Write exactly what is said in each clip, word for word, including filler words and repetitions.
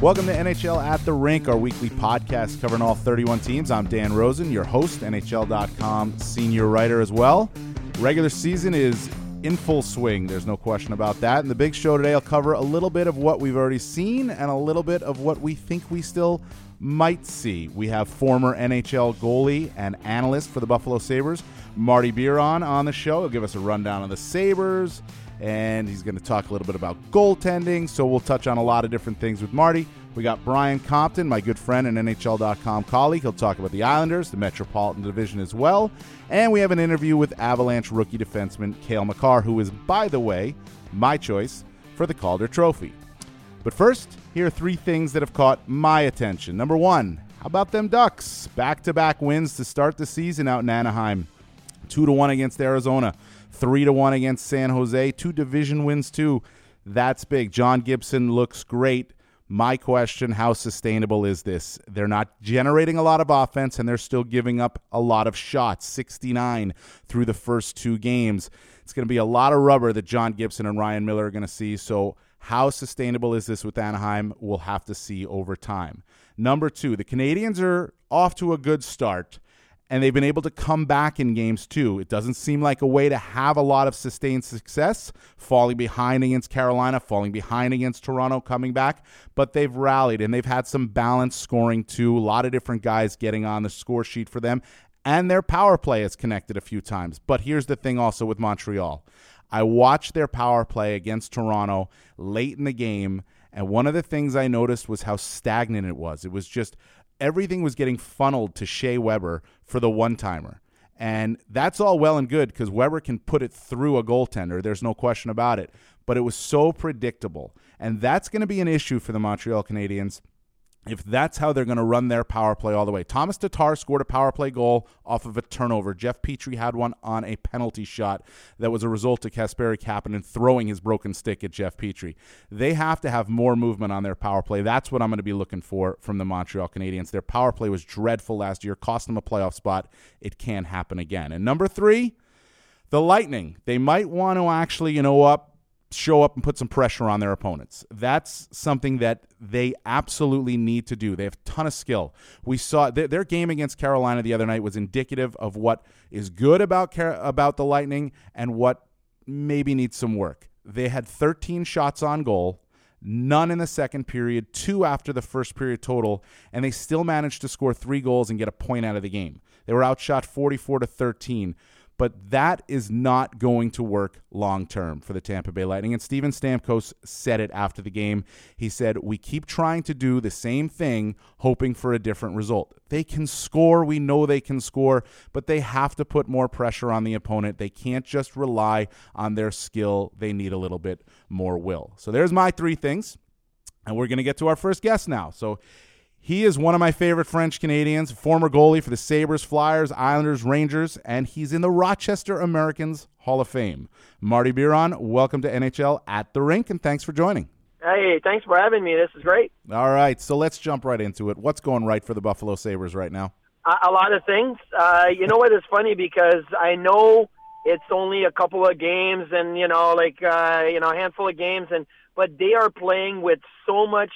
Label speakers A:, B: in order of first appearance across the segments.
A: Welcome to N H L At the Rink, our weekly podcast covering all thirty-one teams. I'm Dan Rosen, your host, N H L dot com senior writer as well. Regular season is in full swing. There's no question about that. And the big show today will cover a little bit of what we've already seen and a little bit of what we think we still might see. We have former N H L goalie and analyst for the Buffalo Sabres, Marty Biron, on the show. He'll give us a rundown of the Sabres, and he's going to talk a little bit about goaltending, so we'll touch on a lot of different things with Marty. We got Brian Compton, my good friend and N H L dot com colleague. He'll talk about the Islanders, the Metropolitan Division as well. And we have an interview with Avalanche rookie defenseman Cale Makar, who is, by the way, my choice for the Calder Trophy. But first, here are three things that have caught my attention. Number one, how about them Ducks? Back-to-back wins to start the season out in Anaheim. Two to one against Arizona. Three to one against San Jose. Two division wins, too. That's big. John Gibson looks great. My question, how sustainable is this? They're not generating a lot of offense, and they're still giving up a lot of shots, sixty-nine through the first two games. It's going to be a lot of rubber that John Gibson and Ryan Miller are going to see, so how sustainable is this with Anaheim? We'll have to see over time. Number two, the Canadiens are off to a good start, and they've been able to come back in games too. It doesn't seem like a way to have a lot of sustained success, falling behind against Carolina, falling behind against Toronto, coming back, but they've rallied, and they've had some balanced scoring too. A lot of different guys getting on the score sheet for them, and their power play has connected a few times. But here's the thing also with Montreal. I watched their power play against Toronto late in the game, and one of the things I noticed was how stagnant it was. It was just everything was getting funneled to Shea Weber for the one-timer. And that's all well and good because Weber can put it through a goaltender. There's no question about it. But it was so predictable. And that's going to be an issue for the Montreal Canadiens if that's how they're going to run their power play all the way. Thomas Tatar scored a power play goal off of a turnover. Jeff Petrie had one on a penalty shot that was a result of Kasperi Kapanen throwing his broken stick at Jeff Petrie. They have to have more movement on their power play. That's what I'm going to be looking for from the Montreal Canadiens. Their power play was dreadful last year, cost them a playoff spot. It can happen again. And number three, the Lightning. They might want to actually, you know, up. show up and put some pressure on their opponents. That's something that they absolutely need to do. They have a ton of skill. We saw th- their game against Carolina the other night was indicative of what is good about Car- about the Lightning and what maybe needs some work. They had thirteen shots on goal, none in the second period, two after the first period total, and they still managed to score three goals and get a point out of the game. They were outshot forty-four to thirteen. But that is not going to work long-term for the Tampa Bay Lightning. And Steven Stamkos said it after the game. He said, we keep trying to do the same thing, hoping for a different result. They can score. We know they can score, but they have to put more pressure on the opponent. They can't just rely on their skill. They need a little bit more will. So there's my three things. And we're going to get to our first guest now. So he is one of my favorite French Canadians, former goalie for the Sabres, Flyers, Islanders, Rangers, and he's in the Rochester Americans Hall of Fame. Marty Biron, welcome to N H L At the Rink, and thanks for joining.
B: Hey, thanks for having me. This is great.
A: All right, so let's jump right into it. What's going right for the Buffalo Sabres right now?
B: A, a lot of things. Uh, you know what? It's funny because I know it's only a couple of games and, you know, like, uh, you know, a handful of games, and but they are playing with so much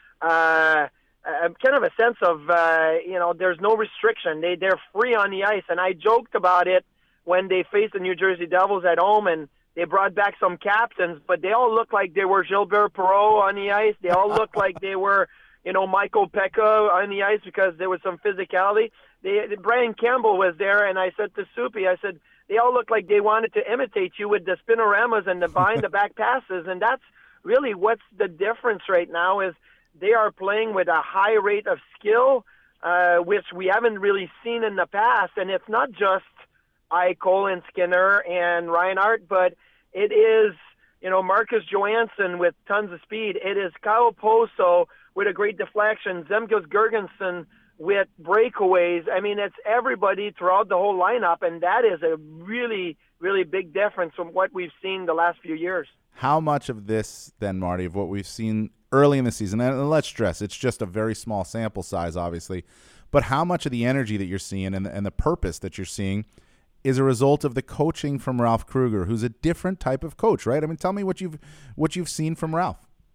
B: uh, – Uh, kind of a sense of, uh, you know, there's no restriction. They, they're free on the ice. And I joked about it when they faced the New Jersey Devils at home, and they brought back some captains, but they all looked like they were Gilbert Perreault on the ice. They all looked like they were, you know, Michael Pekka on the ice because there was some physicality. They, Brian Campbell was there, and I said to Soupy, I said, they all looked like they wanted to imitate you with the spinoramas and the behind-the-back passes, and that's really what's the difference right now is they are playing with a high rate of skill, uh, which we haven't really seen in the past. And it's not just Eichel and Skinner and Reinhart, but it is, you know, Marcus Johansson with tons of speed. It is Kyle Poso with a great deflection, Zemgus Girgensson with breakaways. I mean, it's everybody throughout the whole lineup, and that is a really, really big difference from what we've seen the last few years.
A: How much of this, then, Marty, of what we've seen early in the season, and let's stress, it's just a very small sample size, obviously, but how much of the energy that you're seeing and the, and the purpose that you're seeing is a result of the coaching from Ralph Krueger, who's a different type of coach, right? I mean, tell me what you've what you've seen from Ralph.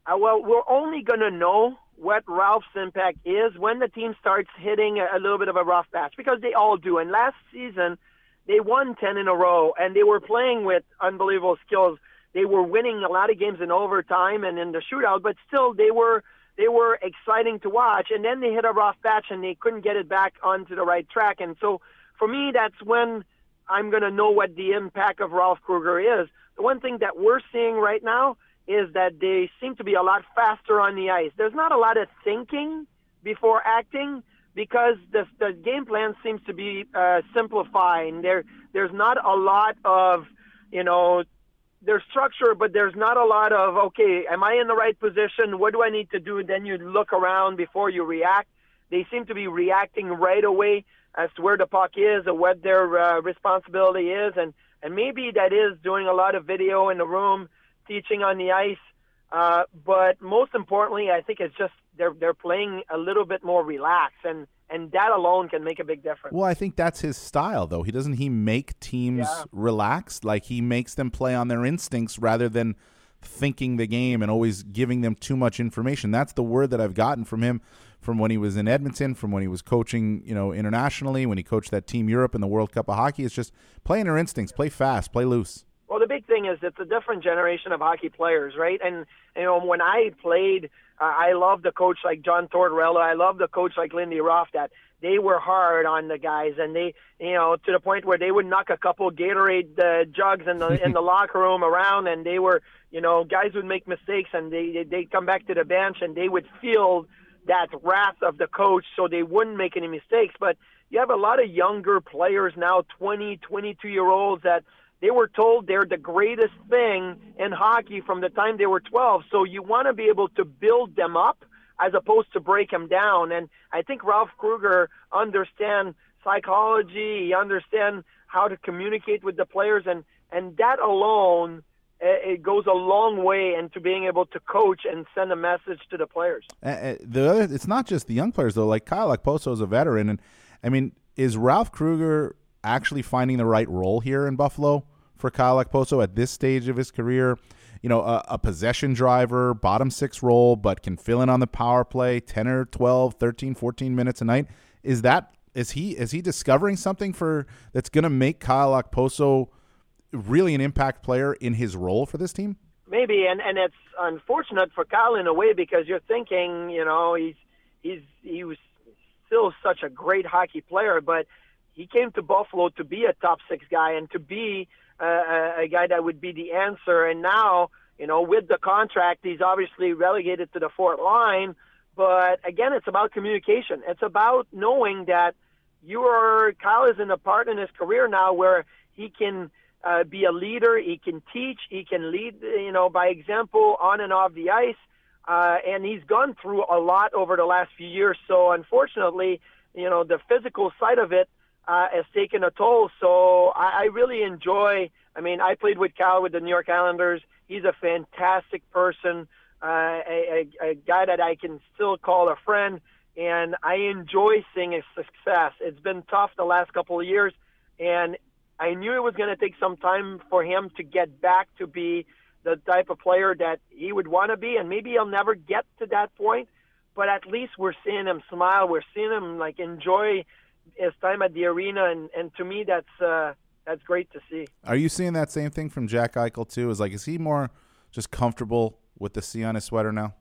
B: Uh, well, we're only going to know what Ralph's impact is when the team starts hitting a, a little bit of a rough patch, because they all do. And last season, they won ten in a row, and they were playing with unbelievable skills. They were winning a lot of games in overtime and in the shootout, but still they were they were exciting to watch. And then they hit a rough patch, and they couldn't get it back onto the right track. And so for me, that's when I'm going to know what the impact of Ralph Krueger is. The one thing that we're seeing right now is that they seem to be a lot faster on the ice. There's not a lot of thinking before acting, because the, the game plan seems to be uh, simplifying. There, there's not a lot of, you know, there's structure, but there's not a lot of, okay, am I in the right position? What do I need to do? Then you look around before you react. They seem to be reacting right away as to where the puck is or what their uh, responsibility is. And, and maybe that is doing a lot of video in the room, teaching on the ice. Uh, but most importantly, I think it's just they're they're playing a little bit more relaxed, and, and that alone can make a big difference.
A: Well, I think that's his style, though. He doesn't he make teams yeah. relax? Like, he makes them play on their instincts rather than thinking the game and always giving them too much information. That's the word that I've gotten from him from when he was in Edmonton, from when he was coaching, you know, internationally, when he coached that Team Europe in the World Cup of Hockey. It's just play on your instincts, play fast, play loose.
B: Well, the big thing is it's a different generation of hockey players, right? And, you know, when I played, uh, I loved the coach like John Tortorella. I loved the coach like Lindy Ruff, that they were hard on the guys, and they, you know, to the point where they would knock a couple Gatorade uh, jugs in the in the locker room around, and they were, you know, guys would make mistakes, and they they'd come back to the bench, and they would feel that wrath of the coach, so they wouldn't make any mistakes. But you have a lot of younger players now, twenty, twenty-two-year-olds, that they were told they're the greatest thing in hockey from the time they were twelve. So you want to be able to build them up as opposed to break them down. And I think Ralph Krueger understands psychology. He understands how to communicate with the players. And, and that alone, it goes a long way into being able to coach and send a message to the players.
A: Uh, the other, it's not just the young players, though. Like Kyle Okposo is a veteran. And, I mean, is Ralph Krueger actually finding the right role here in Buffalo for Kyle Okposo at this stage of his career? You know, a, a possession driver, bottom six role, but can fill in on the power play ten or twelve, thirteen, fourteen minutes a night. Is that is he is he discovering something for that's going to make Kyle Okposo really an impact player in his role for this team?
B: Maybe, and, and it's unfortunate for Kyle in a way, because you're thinking, you know, he's he's he was still such a great hockey player, but he came to Buffalo to be a top six guy and to be uh, a, a guy that would be the answer. And now, you know, with the contract, he's obviously relegated to the fourth line. But again, it's about communication. It's about knowing that you are Kyle is in a part in his career now where he can uh, be a leader. He can teach. He can lead, you know, by example on and off the ice. Uh, and he's gone through a lot over the last few years. So unfortunately, you know, the physical side of it Uh, has taken a toll. So I, I really enjoy, I mean, I played with Cal with the New York Islanders. He's a fantastic person, uh, a, a, a guy that I can still call a friend, and I enjoy seeing his success. It's been tough the last couple of years, and I knew it was going to take some time for him to get back to be the type of player that he would want to be, and maybe he'll never get to that point, but at least we're seeing him smile. We're seeing him, like, enjoy his time at the arena, and, and to me, that's uh, that's great to see.
A: Are you seeing that same thing from Jack Eichel too? Is like, is he more just comfortable with the C on his sweater now?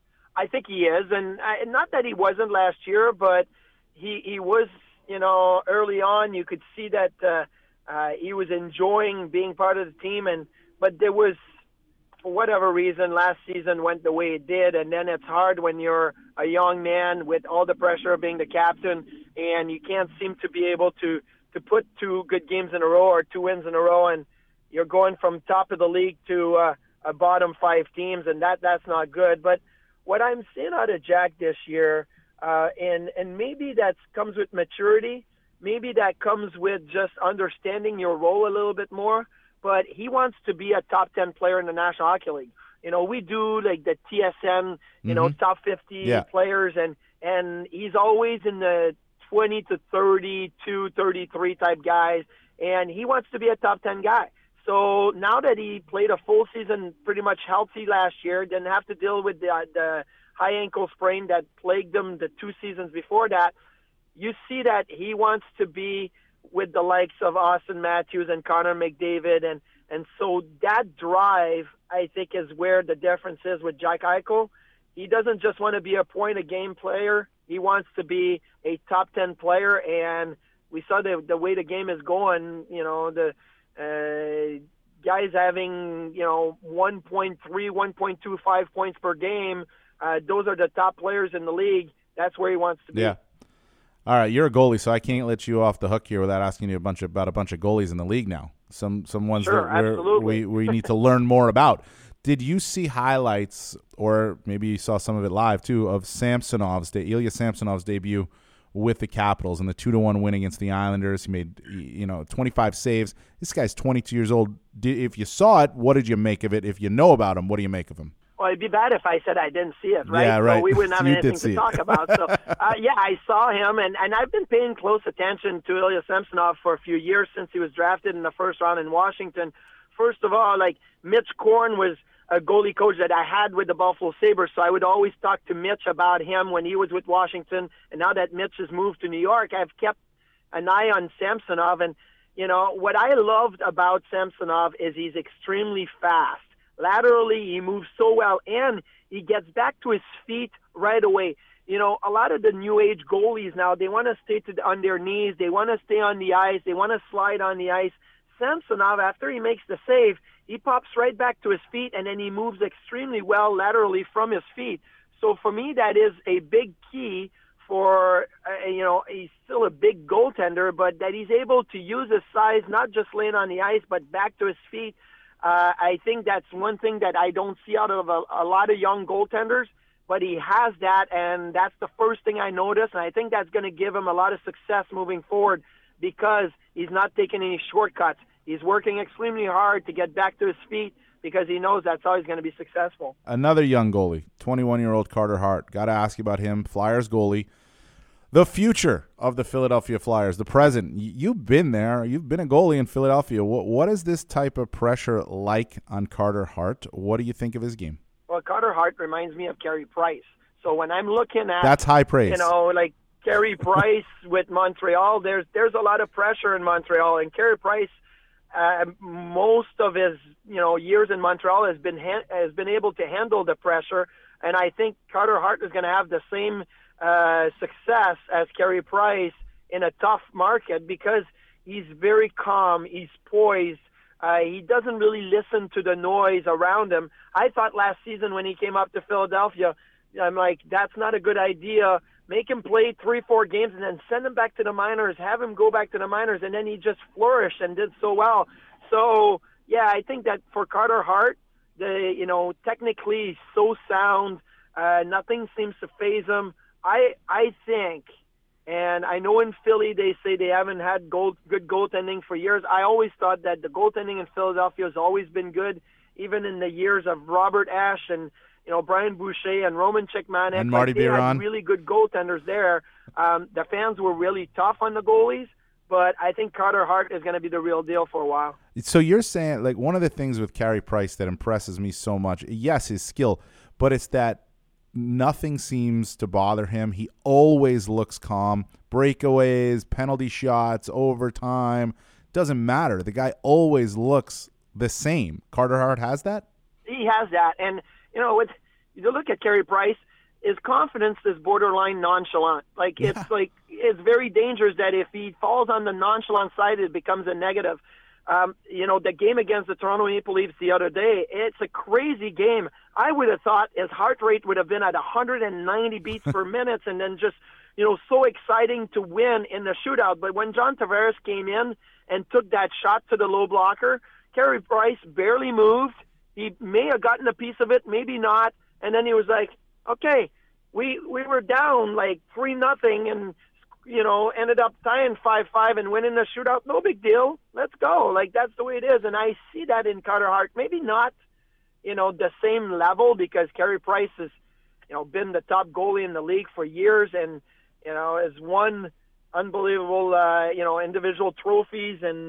B: I think he is, and I, not that he wasn't last year, but he he was. You know, early on, you could see that uh, uh, he was enjoying being part of the team, and but there was, for whatever reason, last season went the way it did, and then it's hard when you're a young man with all the pressure of being the captain, and you can't seem to be able to, to put two good games in a row or two wins in a row, and you're going from top of the league to uh, a bottom five teams, and that that's not good. But what I'm seeing out of Jack this year, uh, and, and maybe that comes with maturity, maybe that comes with just understanding your role a little bit more, but he wants to be a top ten player in the National Hockey League. You know, we do like the T S N, you mm-hmm. know, top fifty yeah. players, and, and he's always in the twenty to thirty-two, thirty-three type guys, and he wants to be a top ten guy. So now that he played a full season pretty much healthy last year, didn't have to deal with the, the high ankle sprain that plagued him the two seasons before that, you see that he wants to be with the likes of Austin Matthews and Connor McDavid. And, and so that drive, I think, is where the difference is with Jack Eichel. He doesn't just want to be a point-a-game player. He wants to be a top ten player, and we saw the the way the game is going, you know, the uh, guys having, you know, one point three, one point two five points per game. Uh, those are the top players in the league. That's where he wants to be.
A: Yeah. All right, you're a goalie, so I can't let you off the hook here without asking you a bunch of, about a bunch of goalies in the league now. Some some ones
B: sure,
A: that we're, we we need to learn more about. Did you see highlights, or maybe you saw some of it live too, of Samsonov's de- Ilya Samsonov's debut with the Capitals and the two to one win against the Islanders? He made, you know, twenty-five saves. This guy's twenty-two years old. Did, if you saw it, what did you make of it? If you know about him, what do you make of him?
B: Well, it'd be bad if I said I didn't see it, right?
A: Yeah, right.
B: So we wouldn't have anything to
A: it.
B: talk about. So, uh, yeah, I saw him, and, and I've been paying close attention to Ilya Samsonov for a few years since he was drafted in the first round in Washington. First of all, like, Mitch Korn was a goalie coach that I had with the Buffalo Sabres, so I would always talk to Mitch about him when he was with Washington. And now that Mitch has moved to New York, I've kept an eye on Samsonov. And, you know, what I loved about Samsonov is he's extremely fast. Laterally, he moves so well, and he gets back to his feet right away. You know, a lot of the new age goalies now, they want to stay to the, on their knees. They want to stay on the ice. They want to slide on the ice. Samsonov, after he makes the save, he pops right back to his feet, and then he moves extremely well laterally from his feet. So for me, that is a big key for, uh, you know, he's still a big goaltender, but that he's able to use his size, not just laying on the ice, but back to his feet. Uh, I think that's one thing that I don't see out of a, a lot of young goaltenders, but he has that, and that's the first thing I noticed, and I think that's going to give him a lot of success moving forward because he's not taking any shortcuts. He's working extremely hard to get back to his feet because he knows that's how he's going to be successful.
A: Another young goalie, twenty-one-year-old Carter Hart. Got to ask you about him, Flyers goalie. The future of the Philadelphia Flyers, the present. You've been there. You've been a goalie in Philadelphia. What, what is this type of pressure like on Carter Hart? What do you think of his game?
B: Well, Carter Hart reminds me of Carey Price. So when I'm looking at...
A: That's high praise.
B: You know, like Carey Price with Montreal, there's there's a lot of pressure in Montreal. And Carey Price, uh, most of his you know years in Montreal has been ha- has been able to handle the pressure. And I think Carter Hart is going to have the same uh, success as Carey Price in a tough market because he's very calm, he's poised, uh, he doesn't really listen to the noise around him. I thought last season when he came up to Philadelphia, I'm like, that's not a good idea. Make him play three, four games and then send him back to the minors, have him go back to the minors, and then he just flourished and did so well. So, yeah, I think that for Carter Hart, the you know, technically he's so sound, uh, nothing seems to faze him. I I think, and I know in Philly they say they haven't had goal, good goaltending for years. I always thought that the goaltending in Philadelphia has always been good, even in the years of Robert Ashe and you know Brian Boucher and Roman Cechmanek.
A: And Marty
B: like, they
A: Biron.
B: had really good goaltenders there. Um, the fans were really tough on the goalies, but I think Carter Hart is going to be the real deal for a while.
A: So you're saying, like, one of the things with Carey Price that impresses me so much, yes, his skill, but it's that nothing seems to bother him. He always looks calm. Breakaways, penalty shots, overtime, doesn't matter. The guy always looks the same. Carter Hart has that?
B: He has that. And, you know, with, you look at Carey Price, his confidence is borderline nonchalant. Like,
A: Yeah.
B: it's like, it's very dangerous that if he falls on the nonchalant side, it becomes a negative. Um, you know, the game against the Toronto Maple Leafs the other day, it's a crazy game. I would have thought his heart rate would have been at one hundred ninety beats per minute and then just, you know, so exciting to win in the shootout. But when John Tavares came in and took that shot to the low blocker, Carey Price barely moved. He may have gotten a piece of it, maybe not. And then he was like, okay, we we were down like three nothing and, you know, ended up tying five five and winning the shootout. No big deal. Let's go. Like, that's the way it is. And I see that in Carter Hart. Maybe not, you know, the same level because Carey Price has, you know, been the top goalie in the league for years and, you know, has won unbelievable, uh, you know, individual trophies and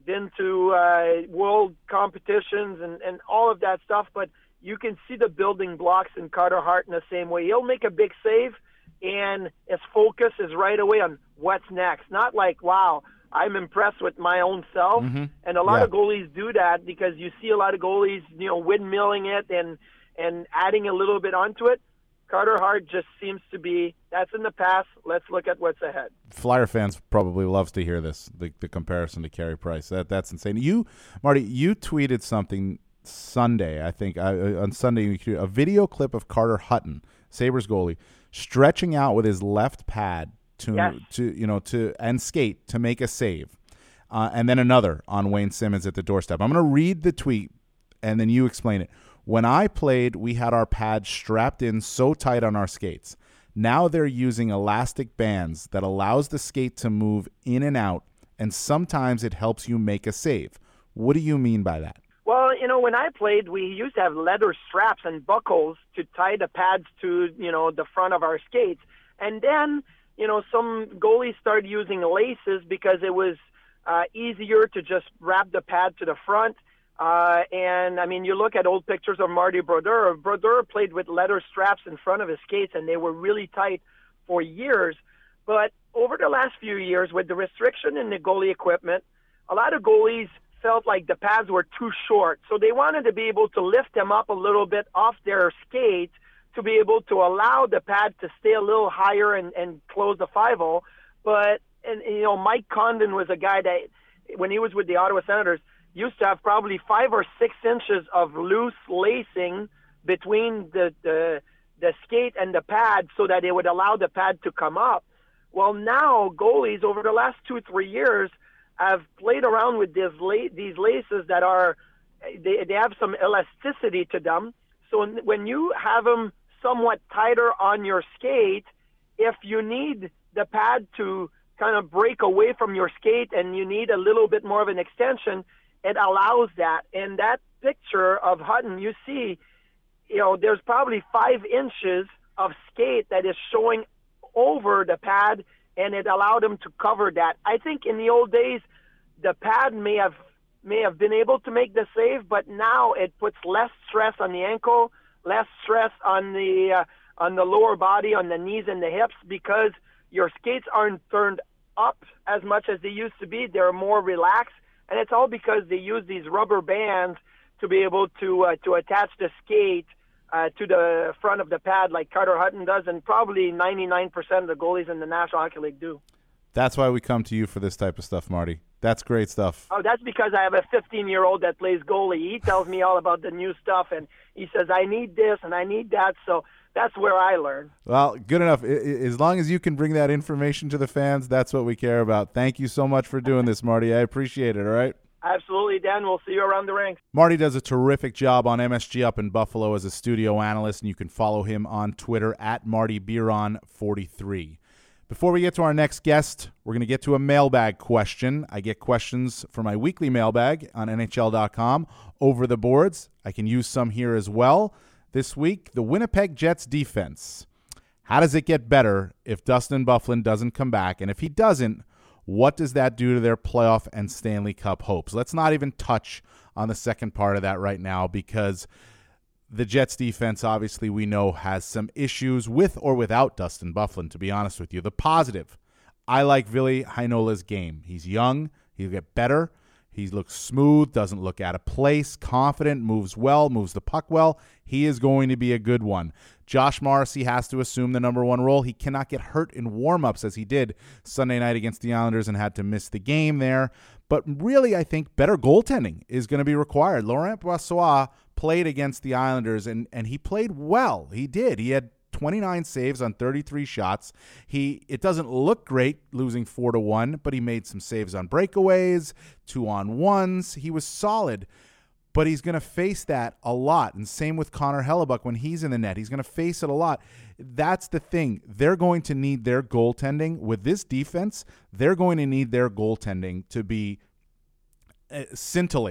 B: been to uh, world competitions and, and all of that stuff, but you can see the building blocks in Carter Hart in the same way. He'll make a big save, and his focus is right away on what's next. Not like, wow, I'm impressed with my own self.
A: Mm-hmm.
B: And a lot
A: Yeah.
B: of goalies do that because you see a lot of goalies, you know, windmilling it and, and adding a little bit onto it. Carter Hart just seems to be, that's in the past. Let's look at what's ahead.
A: Flyer fans probably loves to hear this, the, the comparison to Carey Price. That That's insane. You, Marty, you tweeted something Sunday, I think, uh, on Sunday, a video clip of Carter Hutton, Sabres goalie, stretching out with his left pad to,
B: Yes.
A: to you know, to and skate to make a save. Uh, and then another on Wayne Simmons at the doorstep. I'm going to read the tweet, and then you explain it. When I played, we had our pads strapped in so tight on our skates. Now they're using elastic bands that allows the skate to move in and out, and sometimes it helps you make a save. What do you mean by that?
B: Well, you know, when I played, we used to have leather straps and buckles to tie the pads to, you know, the front of our skates. And then, you know, some goalies started using laces because it was uh, easier to just wrap the pad to the front. Uh, and, I mean, you look at old pictures of Marty Brodeur. Brodeur played with leather straps in front of his skates, and they were really tight for years. But over the last few years, with the restriction in the goalie equipment, a lot of goalies felt like the pads were too short. So they wanted to be able to lift them up a little bit off their skates to be able to allow the pad to stay a little higher and, and close the five-hole. But, and, you know, Mike Condon was a guy that, when he was with the Ottawa Senators, used to have probably five or six inches of loose lacing between the, the the skate and the pad so that it would allow the pad to come up. Well, now goalies over the last two, three years have played around with this la- these laces that are, they, they have some elasticity to them. So when you have them somewhat tighter on your skate, if you need the pad to kind of break away from your skate and you need a little bit more of an extension, it allows that. And that picture of Hutton, you see, you know, there's probably five inches of skate that is showing over the pad, and it allowed him to cover that. I think in the old days, the pad may have may have been able to make the save, but now it puts less stress on the ankle, less stress on the uh, on the lower body, on the knees and the hips, because your skates aren't turned up as much as they used to be. They're more relaxed. And it's all because they use these rubber bands to be able to uh, to attach the skate uh, to the front of the pad like Carter Hutton does, and probably ninety-nine percent of the goalies in the National Hockey League do.
A: That's why we come to you for this type of stuff, Marty. That's great stuff.
B: Oh, that's because I have a fifteen-year-old that plays goalie. He tells me all about the new stuff, and he says, I need this and I need that. So that's where I learn.
A: Well, good enough. I, as long as you can bring that information to the fans, that's what we care about. Thank you so much for doing this, Marty. I appreciate it, all right?
B: Absolutely, Dan. We'll see you around the rink.
A: Marty does a terrific job on M S G Up in Buffalo as a studio analyst, and you can follow him on Twitter at Marty Biron forty-three. Before we get to our next guest, we're going to get to a mailbag question. I get questions for my weekly mailbag on N H L dot com over the boards. I can use some here as well. This week, the Winnipeg Jets defense. How does it get better if Dustin Byfuglien doesn't come back? And if he doesn't, what does that do to their playoff and Stanley Cup hopes? Let's not even touch on the second part of that right now, because the Jets defense, obviously, we know has some issues with or without Dustin Byfuglien, to be honest with you. The positive, I like Ville Heinola's game. He's young. He'll get better. He looks smooth, doesn't look out of place, confident, moves well, moves the puck well. He is going to be a good one. Josh Morrissey has to assume the number one role. He cannot get hurt in warm-ups as he did Sunday night against the Islanders and had to miss the game there. But really, I think better goaltending is going to be required. Laurent Brossoit played against the Islanders, and, and he played well. He did. He had twenty-nine saves on thirty-three shots. He it doesn't look great losing four to one, but he made some saves on breakaways, two on ones. He was solid. But he's going to face that a lot. And same with Connor Hellebuck when he's in the net. He's going to face it a lot. That's the thing. They're going to need their goaltending. With this defense, they're going to need their goaltending to be uh, scintillating.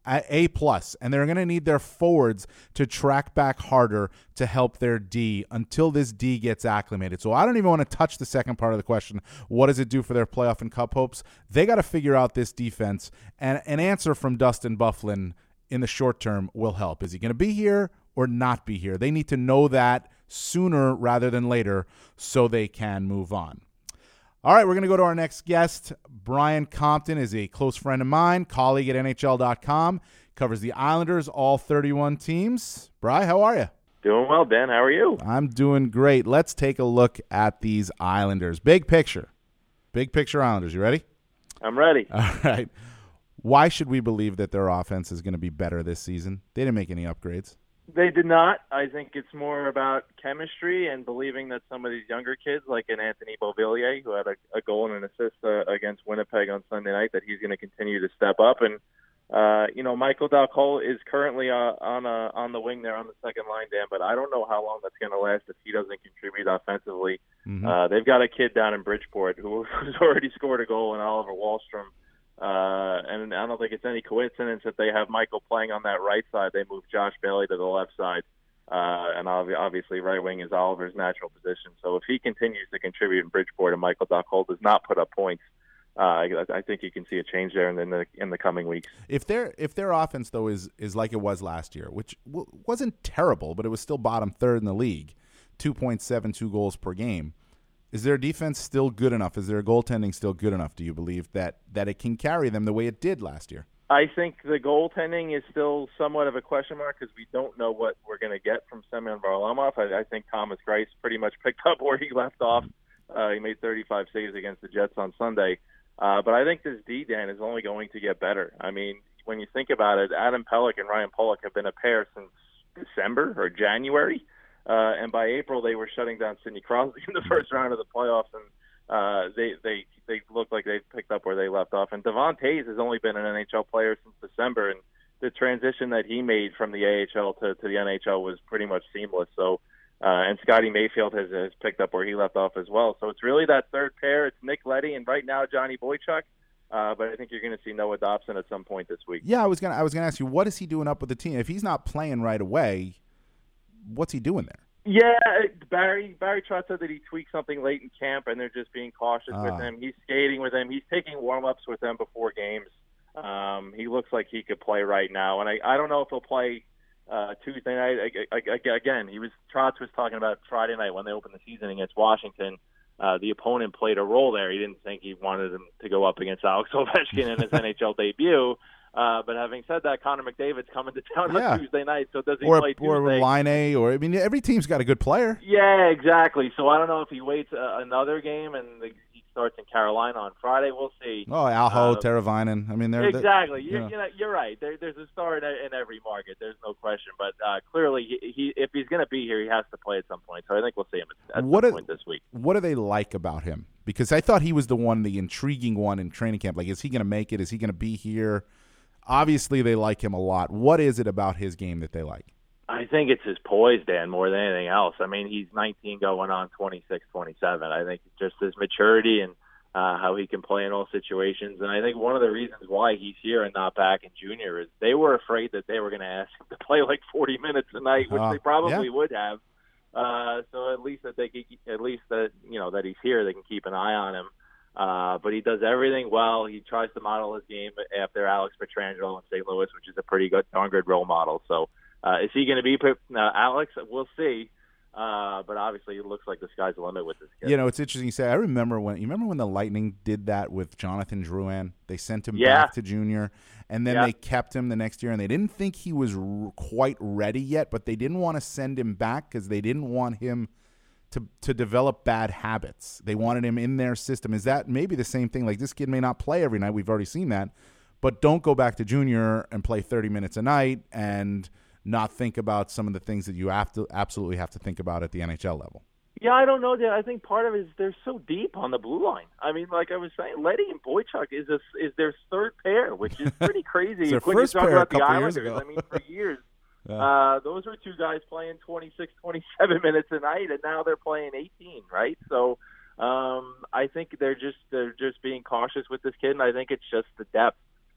A: A plus, and they're going to need their forwards to track back harder to help their D until this D gets acclimated. So I don't even want to touch the second part of the question. What does it do for their playoff and cup hopes? They got to figure out this defense, and an answer from Dustin Byfuglien in the short term will help. Is he going to be here or not be here? They need to know that sooner rather than later so they can move on. All right, we're going to go to our next guest. Brian Compton is a close friend of mine, colleague at N H L dot com, covers the Islanders, all thirty-one teams. Bri, how are you?
C: Doing well, Ben. How are you?
A: I'm doing great. Let's take a look at these Islanders. Big picture. Big picture Islanders. You ready?
C: I'm ready.
A: All right. Why should we believe that their offense is going to be better this season? They didn't make any upgrades.
C: They did not. I think it's more about chemistry and believing that some of these younger kids, like an Anthony Beauvillier, who had a, a goal and an assist uh, against Winnipeg on Sunday night, that he's going to continue to step up. And, uh, you know, Michael Dal-Colle is currently uh, on uh, on the wing there on the second line, Dan, but I don't know how long that's going to last if he doesn't contribute offensively. Mm-hmm. Uh, they've got a kid down in Bridgeport who has already scored a goal in Oliver Wahlstrom. Uh, and I don't think it's any coincidence that they have Michael playing on that right side. They moved Josh Bailey to the left side. Uh, and obviously right wing is Oliver's natural position. So if he continues to contribute in Bridgeport and Michael Dal-Colle does not put up points, uh, I, I think you can see a change there in the in the coming weeks.
A: If their if their offense, though, is, is like it was last year, which w- wasn't terrible, but it was still bottom third in the league, two point seven two goals per game, is their defense still good enough? Is their goaltending still good enough, do you believe, that, that it can carry them the way it did last year?
C: I think the goaltending is still somewhat of a question mark because we don't know what we're going to get from Semyon Varlamov. I, I think Thomas Greiss pretty much picked up where he left off. Uh, he made thirty-five saves against the Jets on Sunday. Uh, but I think this D, Dan, is only going to get better. I mean, when you think about it, Adam Pelech and Ryan Pollock have been a pair since December or January. Uh, and by April, they were shutting down Sidney Crosby in the first round of the playoffs, and uh, they they they look like they picked up where they left off. And Devon Toews has only been an N H L player since December, and the transition that he made from the A H L to, to the N H L was pretty much seamless. So, uh, and Scotty Mayfield has, has picked up where he left off as well. So it's really that third pair. It's Nick Leddy and right now Johnny Boychuk. Uh, but I think you're going to see Noah Dobson at some point this week.
A: Yeah, I was gonna I was gonna ask you, what is he doing up with the team? If he's not playing right away, what's he doing there?
C: Yeah, Barry Barry Trotz said that he tweaked something late in camp, and they're just being cautious
A: Ah.
C: with him. He's skating with him. He's taking warm-ups with them before games. Um, he looks like he could play right now, and I, I don't know if he'll play uh, Tuesday night. I, I, I, again, he was Trotz was talking about Friday night when they opened the season against Washington. Uh, the opponent played a role there. He didn't think he wanted him to go up against Alex Ovechkin in his N H L debut. Uh, but having said that, Connor McDavid's coming to town
A: Yeah.
C: on Tuesday night, so does he
A: Or
C: play Tuesday?
A: or Line, or I mean, every team's got a good player.
C: Yeah, exactly. So I don't know if he waits uh, another game and the, he starts in Carolina on Friday. We'll see.
A: Oh, Alho,
C: Uh,
A: Teravainen. I mean, they're
C: Exactly.
A: they're,
C: You're,
A: yeah.
C: you know, you're right. There, there's a star in, in every market. There's no question. But uh, clearly, he, he if he's going to be here, he has to play at some point. So I think we'll see him at, at
A: What
C: some
A: are-
C: point this week.
A: What do they like about him? Because I thought he was the one, the intriguing one in training camp. Like, is he going to make it? Is he going to be here? Obviously, they like him a lot. What is it about his game that they like?
C: I think it's his poise, Dan, more than anything else. I mean, he's nineteen going on twenty-six, twenty-seven. I think just his maturity and uh, how he can play in all situations. And I think one of the reasons why he's here and not back in junior is they were afraid that they were going to ask him to play like forty minutes a night, which
A: Uh,
C: they probably
A: yeah.
C: would have. Uh, so at least that they could, at least that you know that he's here, they can keep an eye on him. Uh, but he does everything well. He tries to model his game after Alex Pietrangelo in Saint Louis, which is a pretty good, darn good role model. So uh, is he going to be uh, Alex? We'll see. Uh, but obviously, it looks like the sky's the limit with this kid.
A: You know, it's interesting you say. I remember when you remember when the Lightning did that with Jonathan Drouin. They sent him
C: Yeah.
A: back to junior, and then
C: Yeah.
A: they kept him the next year. And they didn't think he was r- quite ready yet, but they didn't want to send him back because they didn't want him to to develop bad habits. They wanted him in their system. Is that maybe the same thing? Like, this kid may not play every night. We've already seen that, but don't go back to junior and play thirty minutes a night and not think about some of the things that you have to absolutely have to think about at the N H L level.
C: Yeah, I don't know. Dan. I think part of it is they're so deep on the blue line. I mean, like I was saying, Leddy and Boychuk is a, is their third pair, which is pretty crazy.
A: It's their
C: when
A: first
C: you talk
A: pair a
C: about the
A: couple years
C: Islanders,
A: ago.
C: I mean, for years,
A: Yeah.
C: uh, those were two guys playing twenty-six, twenty-seven minutes a night, and now they're playing eighteen, right? So um, I think they're just they're just being cautious with this kid, and I think it's just the depth.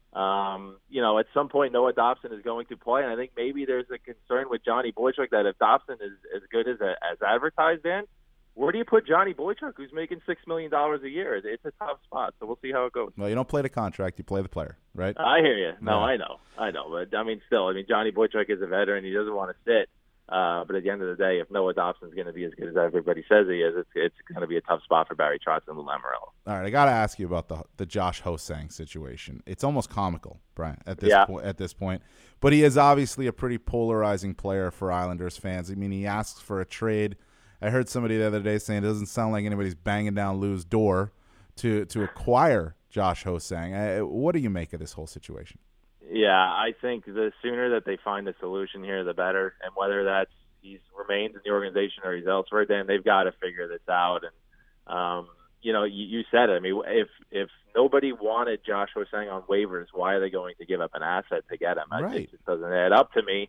C: Um, you know, at some point Noah Dobson is going to play, and I think maybe there's a concern with Johnny Boychuk that if Dobson is as good as as advertised in, where do you put Johnny Boychuk, who's making six million dollars a year? It's a tough spot, so we'll see how it goes.
A: Well, you don't play the contract, you play the player, right?
C: I hear you. No,
A: yeah.
C: I know. I know. But, I mean, still, I mean, Johnny Boychuk is a veteran. He doesn't want to sit. Uh, but at the end of the day, if Noah Dobson's going to be as good as everybody says he is, it's, it's going to be a tough spot for Barry Trotz and Lou Lamoriello.
A: All right, I got to ask you about the the Josh Ho-Sang situation. It's almost comical, Brian, at this
C: yeah.
A: po- at this point. But he is obviously a pretty polarizing player for Islanders fans. I mean, he asks for a trade. I heard somebody the other day saying it doesn't sound like anybody's banging down Lou's door to to acquire Josh Ho-Sang. I, what do you make of this whole situation?
C: Yeah, I think the sooner that they find a solution here, the better. And whether that's he's remains in the organization or he's elsewhere, then they've got to figure this out. And, um, you know, you, you said it. I mean, if if nobody wanted Josh Ho-Sang on waivers, why are they going to give up an asset to get him? I
A: right.
C: think it doesn't add up to me.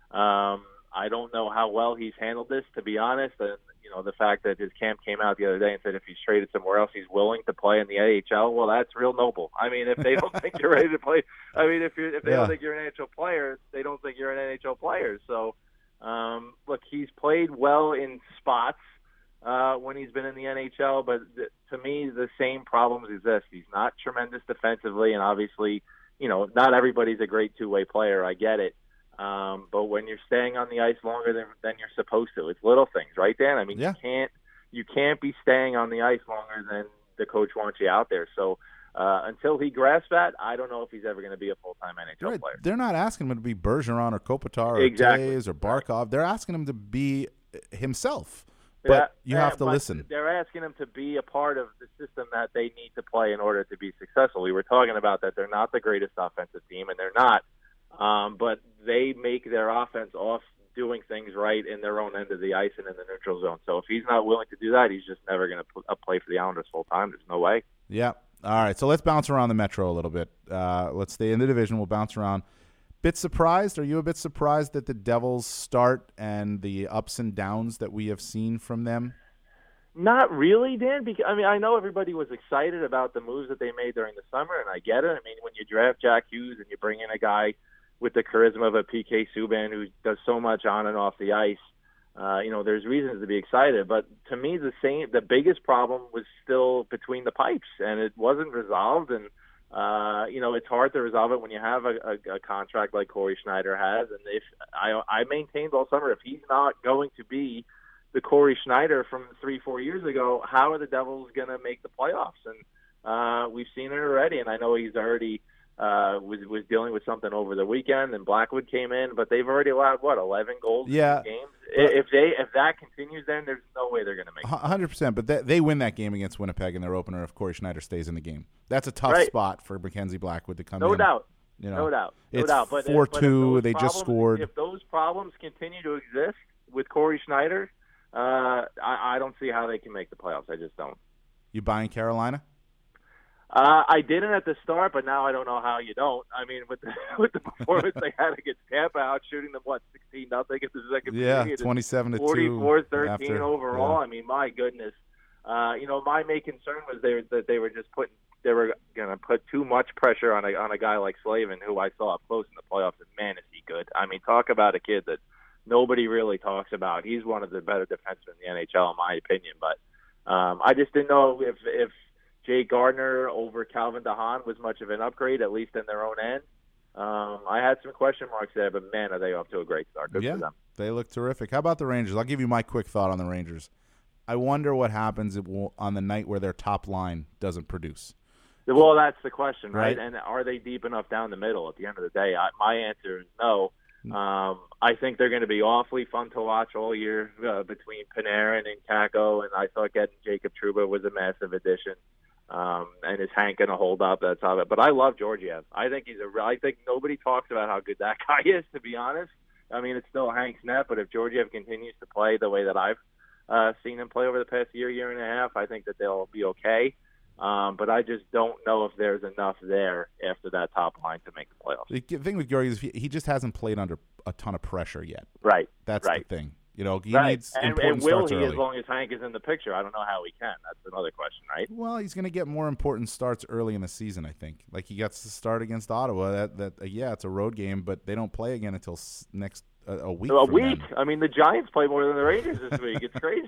C: Um, I don't know how well he's handled this, to be honest. And, you know, the fact that his camp came out the other day and said if he's traded somewhere else, he's willing to play in the N H L. Well, that's real noble. I mean, if they don't think you're ready to play, I mean, if you're if they
A: yeah.
C: don't think you're an N H L player, they don't think you're an N H L player. So, um, look, he's played well in spots uh, when he's been in the N H L, but th- to me, the same problems exist. He's not tremendous defensively, and obviously, you know, not everybody's a great two-way player. I get it. Um, but when you're staying on the ice longer than, than you're supposed to, it's little things, right, Dan? I mean,
A: yeah.
C: you can't you can't be staying on the ice longer than the coach wants you out there. So uh, until he grasps that, I don't know if he's ever going to be a full-time N H L
A: right.
C: player.
A: They're not asking him to be Bergeron or Kopitar or
C: exactly.
A: Taves or Barkov. They're asking him to be himself. But
C: yeah,
A: you
C: yeah,
A: have to
C: but
A: listen.
C: They're asking him to be a part of the system that they need to play in order to be successful. We were talking about that they're not the greatest offensive team, and they're not. Um, but they make their offense off doing things right in their own end of the ice and in the neutral zone. So if he's not willing to do that, he's just never going to play for the Islanders full time. There's no way.
A: Yeah. All right. So let's bounce around the Metro a little bit. Uh, let's stay in the division. We'll bounce around. Bit surprised? Are you a bit surprised that the Devils start and the ups and downs that we have seen from them?
C: Not really, Dan. Because I mean, I know everybody was excited about the moves that they made during the summer, and I get it. I mean, when you draft Jack Hughes and you bring in a guy with the charisma of a P K Subban who does so much on and off the ice, uh, you know, there's reasons to be excited. But to me, the same, the biggest problem was still between the pipes, and it wasn't resolved. And uh, you know, it's hard to resolve it when you have a, a, a contract like Corey Schneider has. And if I, I maintained all summer, if he's not going to be the Corey Schneider from three, four years ago, how are the Devils going to make the playoffs? And uh, we've seen it already. And I know he's already uh, was was dealing with something over the weekend, and Blackwood came in, but they've already allowed what eleven goals
A: yeah.
C: in games. If they if that continues, then there's no way they're going to make it.
A: one hundred percent. But they, they win that game against Winnipeg in their opener if Corey Schneider stays in the game. That's a tough
C: right.
A: spot for Mackenzie Blackwood to come
C: no
A: in.
C: Doubt.
A: You know,
C: no doubt. No
A: it's
C: doubt. But
A: four two.
C: But
A: they just scored.
C: If those problems continue to exist with Corey Schneider, uh, I, I don't see how they can make the playoffs. I just don't.
A: You buying Carolina?
C: Uh, I didn't at the start, but now I don't know how you don't. I mean, with the with the performance they had against Tampa, out shooting them what sixteen nothing at the second
A: yeah,
C: period,
A: twenty-seven to two,
C: forty-four thirteen
A: after,
C: overall.
A: Yeah.
C: I mean, my goodness. Uh, you know, my main concern was they were, that they were just putting they were going to put too much pressure on a on a guy like Slavin, who I saw up close in the playoffs. And man, is he good! I mean, talk about a kid that nobody really talks about. He's one of the better defensemen in the N H L, in my opinion. But um, I just didn't know if if Jake Gardner over Calvin DeHaan was much of an upgrade, at least in their own end. Um, I had some question marks there, but man, are they off to a great start. Good
A: yeah,
C: for them.
A: They look terrific. How about the Rangers? I'll give you my quick thought on the Rangers. I wonder what happens on the night where their top line doesn't produce.
C: Well, that's the question, right?
A: right?
C: And are they deep enough down the middle at the end of the day? I, my answer is no. Um, I think they're going to be awfully fun to watch all year uh, between Panarin and Kakko, and I thought getting Jacob Trouba was a massive addition. Um, and is Hank going to hold up? That's how. But I love Georgiev. I think he's a. I think nobody talks about how good that guy is. To be honest, I mean it's still Hank's net. But if Georgiev continues to play the way that I've uh, seen him play over the past year, year and a half, I think that they'll be okay. Um, but I just don't know if there's enough there after that top line to make the playoffs.
A: The thing with Georgiev is he, he just hasn't played under a ton of pressure yet.
C: Right.
A: That's
C: right.
A: the thing. You know, he
C: right.
A: needs
C: and,
A: important
C: and will
A: starts
C: he
A: early.
C: As long as Hank is in the picture? I don't know how he can. That's another question, right?
A: Well, he's going to get more important starts early in the season, I think. Like he gets to start against Ottawa. That that uh, yeah, it's a road game, but they don't play again until s- next uh, a week.
C: A
A: from
C: week.
A: then.
C: I mean, the Giants play more than the Rangers this week. It's crazy.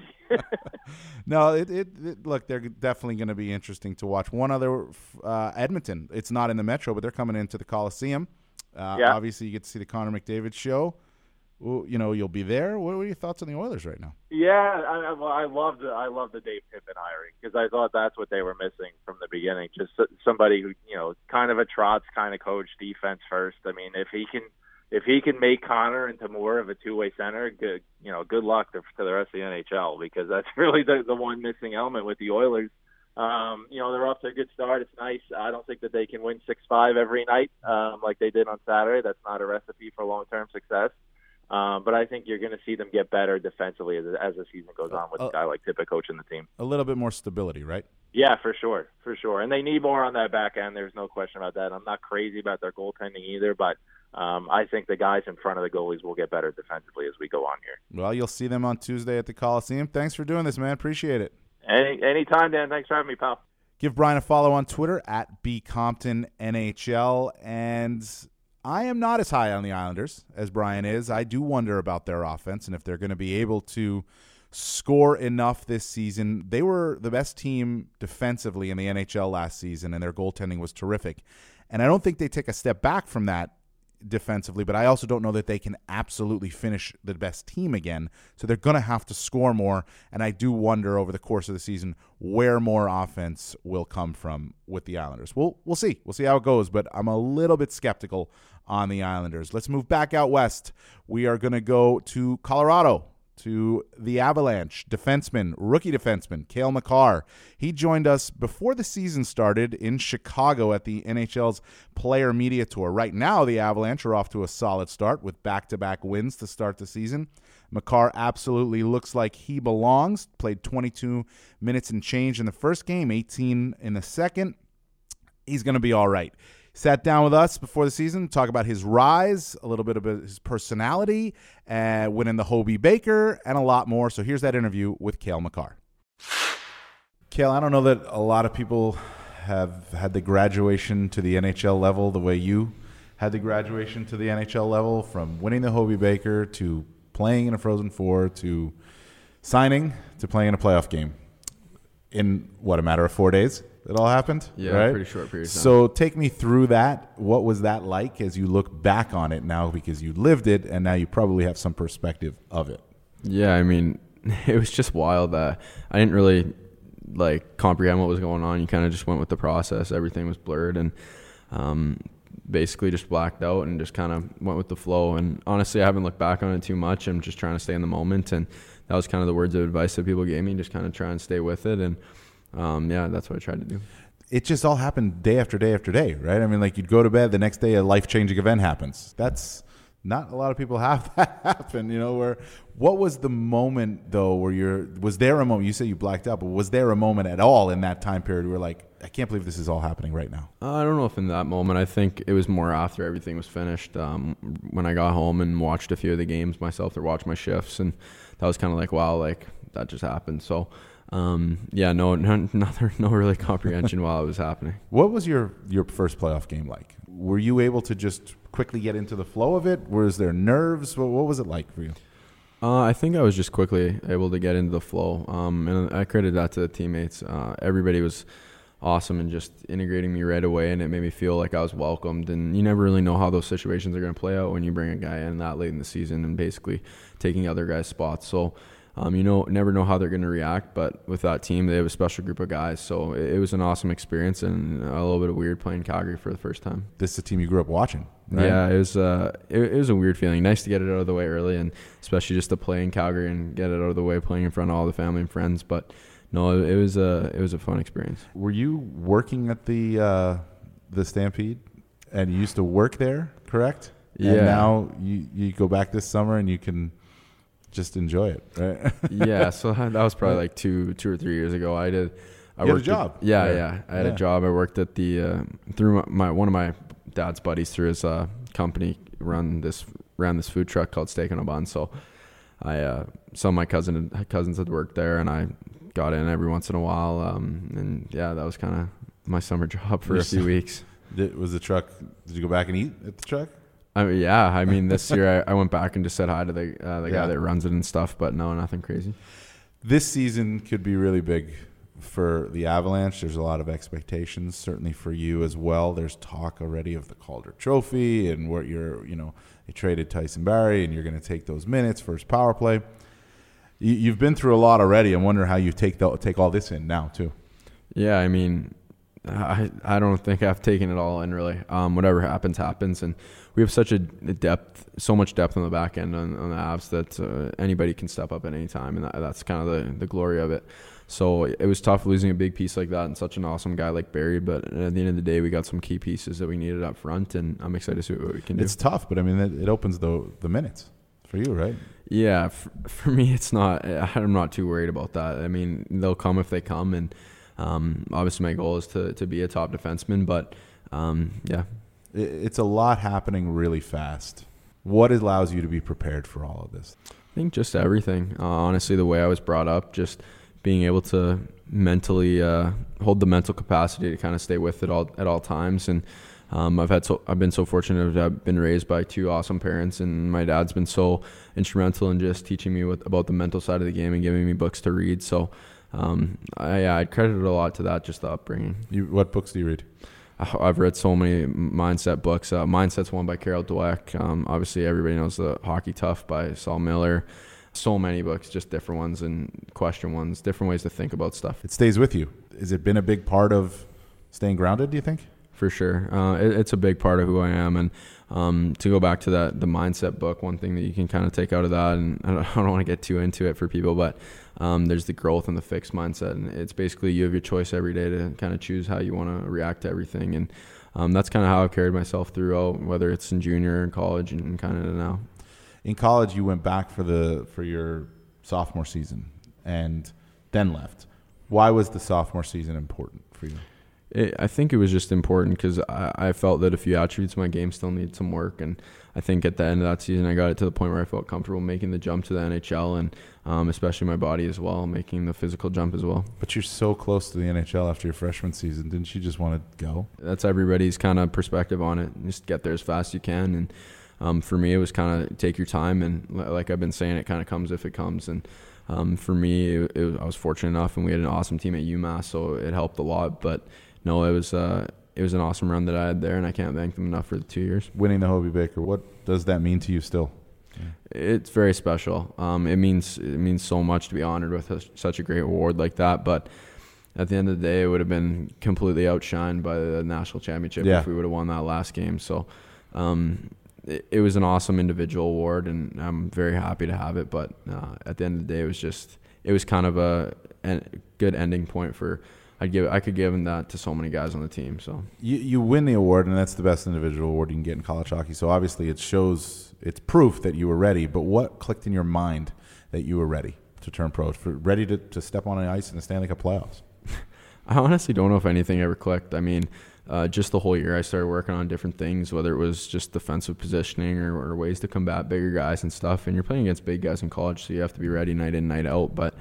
A: No, it, it, it look, they're definitely going to be interesting to watch. One other, uh, Edmonton. It's not in the Metro, but they're coming into the Coliseum. Uh,
C: yeah.
A: Obviously, you get to see the Connor McDavid show. Well, you know, you'll be there. What are your thoughts on the Oilers right now?
C: Yeah, I, well, I love the I love the Dave Tippett hiring because I thought that's what they were missing from the beginning. Just somebody who, you know, kind of a Trotz kind of coach, defense first. I mean, if he can if he can make Connor into more of a two way center, good, you know, good luck to, to the rest of the N H L because that's really the the one missing element with the Oilers. Um, you know, they're off to a good start. It's nice. I don't think that they can win six five every night um, like they did on Saturday. That's not a recipe for long term success. Um, but I think you're going to see them get better defensively as, as the season goes on with uh, a guy like Tippett coaching the team.
A: A little bit more stability, right?
C: Yeah, for sure, for sure. And they need more on that back end. There's no question about that. I'm not crazy about their goaltending either, but um, I think the guys in front of the goalies will get better defensively as we go on here.
A: Well, you'll see them on Tuesday at the Coliseum. Thanks for doing this, man. Appreciate it.
C: Any anytime, Dan. Thanks for having me, pal.
A: Give Brian a follow on Twitter at B Compton N H L. And I am not as high on the Islanders as Brian is. I do wonder about their offense and if they're going to be able to score enough this season. They were the best team defensively in the N H L last season, and their goaltending was terrific. And I don't think they take a step back from that defensively, but I also don't know that they can absolutely finish the best team again. So they're going to have to score more, and I do wonder over the course of the season where more offense will come from with the Islanders. We'll, we'll see. We'll see how it goes, but I'm a little bit skeptical on the Islanders. Let's move back out west. We are going to go to Colorado, to the Avalanche defenseman, rookie defenseman, Cale Makar. He joined us before the season started in Chicago at the N H L's Player Media Tour. Right now, the Avalanche are off to a solid start with back-to-back wins to start the season. Makar absolutely looks like he belongs. Played twenty-two minutes and change in the first game, eighteen in the second. He's going to be all right. Sat down with us before the season to talk about his rise, a little bit about his personality, uh, winning the Hobey Baker, and a lot more. So here's that interview with Cale Makar. Cale, I don't know that a lot of people have had the graduation to the N H L level the way you had the graduation to the N H L level, from winning the Hobey Baker to playing in a Frozen Four to signing to playing in a playoff game in, what, a matter of four days? It all happened?
D: Yeah,
A: right?
D: Pretty short period of time.
A: So take me through that. What was that like as you look back on it now, because you lived it and now you probably have some perspective of it?
D: Yeah, I mean, it was just wild. Uh, I didn't really like comprehend what was going on. You kind of just went with the process. Everything was blurred and um, basically just blacked out and just kind of went with the flow. And honestly, I haven't looked back on it too much. I'm just trying to stay in the moment. And that was kind of the words of advice that people gave me, just kind of try and stay with it. And Um, yeah, that's what I tried to do.
A: It just all happened day after day after day, right? I mean, like you'd go to bed, the next day a life-changing event happens. That's not a lot of people have that happen, you know, where what was the moment though where you're, was there a moment, you say you blacked out, but was there a moment at all in that time period where like, I can't believe this is all happening right now?
D: Uh, I don't know if in that moment. I think it was more after everything was finished. Um, when I got home and watched a few of the games myself or watched my shifts, and that was kind of like, wow, like that just happened. So Um, yeah, no, no, no, no really comprehension while it was happening.
A: What was your, your first playoff game like? Were you able to just quickly get into the flow of it? Was there nerves? What, what was it like for you?
D: Uh, I think I was just quickly able to get into the flow. Um, and I credit that to the teammates. Uh, everybody was awesome and just integrating me right away, and it made me feel like I was welcomed. And you never really know how those situations are going to play out when you bring a guy in that late in the season and basically taking other guys' spots. So Um, you know, never know how they're going to react, but with that team, they have a special group of guys. So it, it was an awesome experience and a little bit of weird playing Calgary for the first time.
A: This is a team you grew up watching, right?
D: Yeah, it was, uh, it, it was a weird feeling. Nice to get it out of the way early, and especially just to play in Calgary and get it out of the way, playing in front of all the family and friends. But no, it, it was a it was a fun experience.
A: Were you working at the uh, the Stampede, and you used to work there, correct?
D: Yeah.
A: And now you you go back this summer and you can just enjoy it, right?
D: Yeah, so that was probably like two two or three years ago. I did. I
A: you
D: worked
A: had a job.
D: At, yeah,
A: yeah,
D: yeah. I had
A: yeah.
D: a job. I worked at the uh, through my, my one of my dad's buddies through his uh, company run this ran this food truck called Steak on a Bun. So I uh, some of my cousin cousins had worked there, and I got in every once in a while. Um, and yeah, that was kind of my summer job for a few weeks.
A: Did, was the truck? Did you go back and eat at the truck?
D: I mean, yeah, I mean, this year I, I went back and just said hi to the uh, the
A: Yeah.
D: guy that runs it and stuff, but no, nothing crazy.
A: This season could be really big for the Avalanche. There's a lot of expectations, certainly for you as well. There's talk already of the Calder Trophy and what you're, you know, they traded Tyson Barrie and you're going to take those minutes, first power play. You, you've been through a lot already. I wonder how you take the, take all this in now too.
D: Yeah, I mean, I I don't think I've taken it all in really. Um, whatever happens, happens, and we have such a depth, so much depth on the back end on, on the Avs that uh, anybody can step up at any time, and that, that's kind of the, the glory of it. So it was tough losing a big piece like that and such an awesome guy like Barrie, but at the end of the day, we got some key pieces that we needed up front, and I'm excited to see what we can do.
A: It's tough, but I mean, it, it opens the the minutes for you, right?
D: Yeah, for, for me, it's not. I'm not too worried about that. I mean, they'll come if they come, and um, obviously my goal is to to be a top defenseman. But um, yeah,
A: It, it's a lot happening really fast. What allows you to be prepared for all of this?
D: I think just everything. Uh, honestly, the way I was brought up, just being able to mentally uh, hold the mental capacity to kind of stay with it all at all times, and Um, I've had so I've been so fortunate to have been raised by two awesome parents, and my dad's been so instrumental in just teaching me what, about the mental side of the game and giving me books to read. So, um, I, yeah, I'd credit a lot to that, just the upbringing.
A: You, what books do you read?
D: I've read so many mindset books. Uh, Mindset's one by Carol Dweck. Um, obviously, everybody knows the Hockey Tough by Saul Miller. So many books, just different ones and question ones, different ways to think about stuff.
A: It stays with you. Has it been a big part of staying grounded, do you think?
D: For sure. Uh, it, it's a big part of who I am. And um, to go back to that, the mindset book, one thing that you can kind of take out of that, and I don't, I don't want to get too into it for people, but um, there's the growth and the fixed mindset. And it's basically you have your choice every day to kind of choose how you want to react to everything. And um, that's kind of how I've carried myself throughout, whether it's in junior and college and, and kind of now.
A: In college, you went back for the for your sophomore season and then left. Why was the sophomore season important for you?
D: It, I think it was just important because I, I felt that a few attributes of my game still needed some work, and I think at the end of that season I got it to the point where I felt comfortable making the jump to the N H L, and um, especially my body as well, making the physical jump as well.
A: But you're so close to the N H L after your freshman season. Didn't you just want to go?
D: That's everybody's kind of perspective on it. Just get there as fast as you can, and um, for me it was kind of take your time, and like I've been saying, it kind of comes if it comes. And um, for me, it, it was, I was fortunate enough, and we had an awesome team at UMass, so it helped a lot. But no, it was uh, it was an awesome run that I had there, and I can't thank them enough for the two years.
A: Winning the Hobey Baker, what does that mean to you still?
D: Yeah. It's very special. Um, it means it means so much to be honored with a, such a great award like that. But at the end of the day, it would have been completely outshined by the national championship
A: yeah.
D: if we would have won that last game. So um, it, it was an awesome individual award, and I'm very happy to have it. But uh, at the end of the day, it was just it was kind of a, a good ending point for. I'd give I could give him that to so many guys on the team. So
A: you you win the award, and that's the best individual award you can get in college hockey. So obviously, it shows it's proof that you were ready. But what clicked in your mind that you were ready to turn pro, for ready to, to step on the ice in the Stanley Cup playoffs?
D: I honestly don't know if anything ever clicked. I mean, uh, just the whole year I started working on different things, whether it was just defensive positioning or, or ways to combat bigger guys and stuff. And you're playing against big guys in college, so you have to be ready night in, night out. But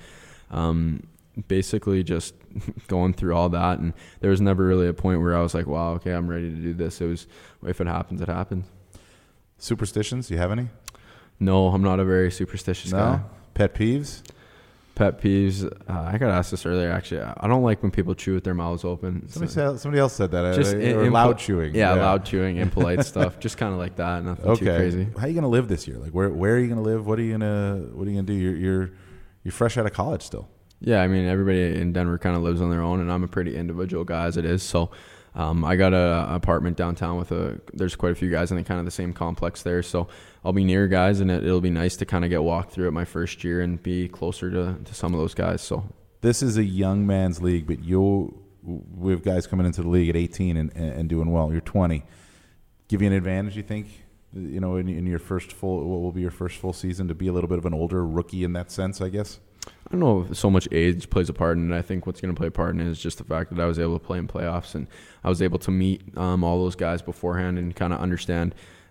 D: um, basically just going through all that, and there was never really a point where I was like, wow, okay, I'm ready to do this. It was, if it happens, it happens.
A: Superstitions, do you have any?
D: No, I'm not a very superstitious
A: no?
D: guy.
A: Pet peeves?
D: Pet peeves, uh, I got asked this earlier, actually. I don't like when people chew with their mouths open.
A: Somebody,
D: So-
A: said, somebody else said that.
D: Just
A: uh,
D: in-
A: or
D: impo-
A: loud chewing.
D: Yeah, loud chewing, impolite stuff. Just kind of like that. Nothing too
A: Okay.
D: crazy.
A: How are you going to live this year? Like, where where are you going to live? What are you going to What are you going to do? You're you're you're fresh out of college still.
D: Yeah, I mean, everybody in Denver kind of lives on their own, and I'm a pretty individual guy as it is. So um, I got a apartment downtown with a, there's quite a few guys in the kind of the same complex there. So I'll be near guys, and it, it'll be nice to kind of get walked through it my first year and be closer to, to some of those guys. So
A: This is a young man's league, but you, we have guys coming into the league at eighteen and, and doing well. You're twenty. Give you an advantage, you think? You know, in, in your first full, what will be your first full season, to be a little bit of an older rookie in that sense, I guess?
D: I don't know if so much age plays a part in it. I think what's going to play a part in it is just the fact that I was able to play in playoffs, and I was able to meet um, all those guys beforehand and kind of understand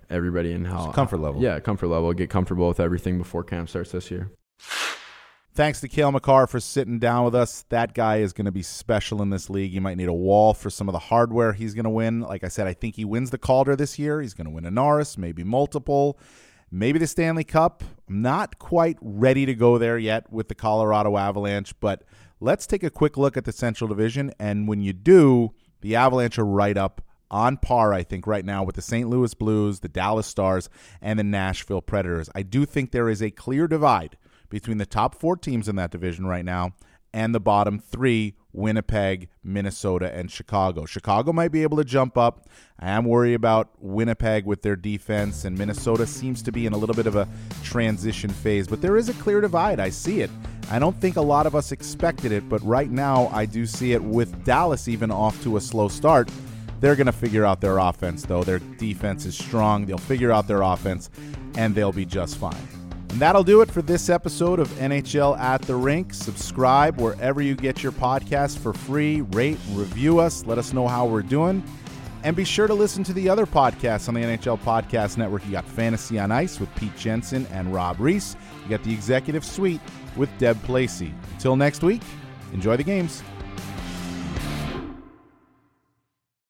D: everybody and how
A: Just comfort level.
D: Yeah, comfort level. Get comfortable with everything before camp starts this year.
A: Thanks to Cale Makar for sitting down with us. That guy is going to be special in this league. You might need a wall for some of the hardware he's going to win. Like I said, I think he wins the Calder this year. He's going to win a Norris, maybe multiple, maybe the Stanley Cup. I'm not quite ready to go there yet with the Colorado Avalanche, but let's take a quick look at the Central Division. And when you do, the Avalanche are right up on par, I think, right now with the Saint Louis Blues, the Dallas Stars, and the Nashville Predators. I do think there is a clear divide between the top four teams in that division right now and the bottom three, Winnipeg, Minnesota, and Chicago. Chicago might be able to jump up. I am worried about Winnipeg with their defense, and Minnesota seems to be in a little bit of a transition phase. But there is a clear divide. I see it. I don't think a lot of us expected it, but right now I do see it with Dallas even off to a slow start. They're going to figure out their offense, though. Their defense is strong. They'll figure out their offense, and they'll be just fine. And that'll do it for this episode of N H L at the Rink. Subscribe wherever you get your podcasts for free. Rate and review us. Let us know how we're doing. And be sure to listen to the other podcasts on the N H L Podcast Network. You got Fantasy on Ice with Pete Jensen and Rob Reese. You got the Executive Suite with Deb Placey. Until next week, enjoy the games.